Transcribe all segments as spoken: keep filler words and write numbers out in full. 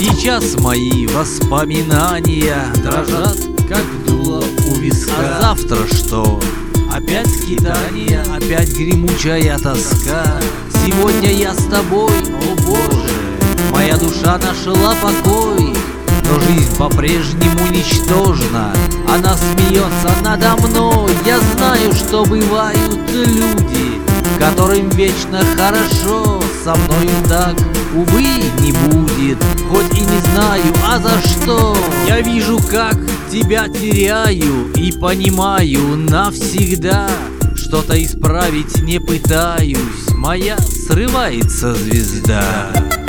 Сейчас мои воспоминания дрожат, как дуло у виска. А завтра что? Опять скитания, опять гремучая тоска. Сегодня я с тобой, о Боже, моя душа нашла покой. Но жизнь по-прежнему ничтожна, она смеется надо мной. Я знаю, что бывают люди, которым вечно хорошо. Со мною так, увы, не будет, хоть и не знаю, а за что. Я вижу, как тебя теряю, и понимаю навсегда. Что-то исправить не пытаюсь, моя срывается звезда.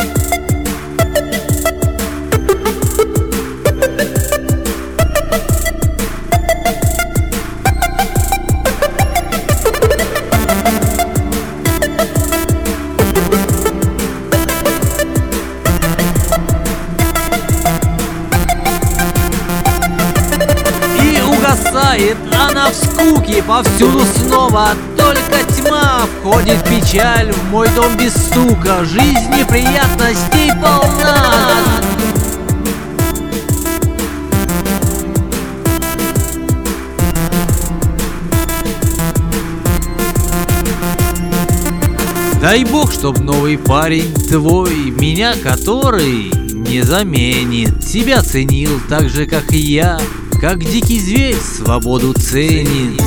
Она в скуке, повсюду снова только тьма. Входит печаль в мой дом без стука, жизнь неприятностей полна. Дай Бог, чтоб новый парень твой меня, который не заменит, тебя ценил так же, как и я, как дикий зверь свободу ценит.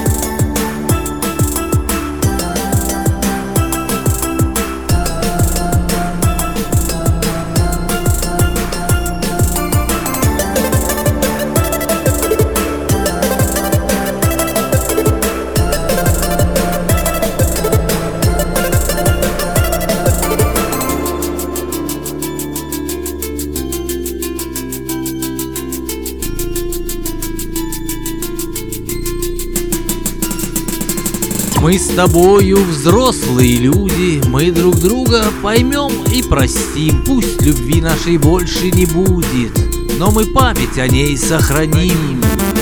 Мы с тобою взрослые люди, мы друг друга поймем и простим. Пусть любви нашей больше не будет, но мы память о ней сохраним.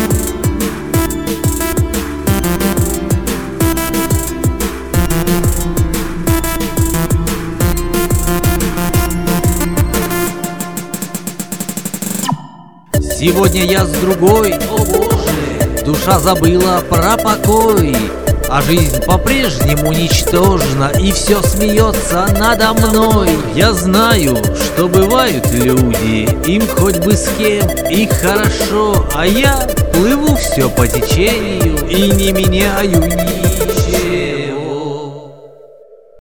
Сегодня я с другой, о Боже, душа забыла про покой. А жизнь по-прежнему ничтожна, и все смеется надо мной. Я знаю, что бывают люди, им хоть бы с кем, и хорошо. А я плыву все по течению и не меняю ни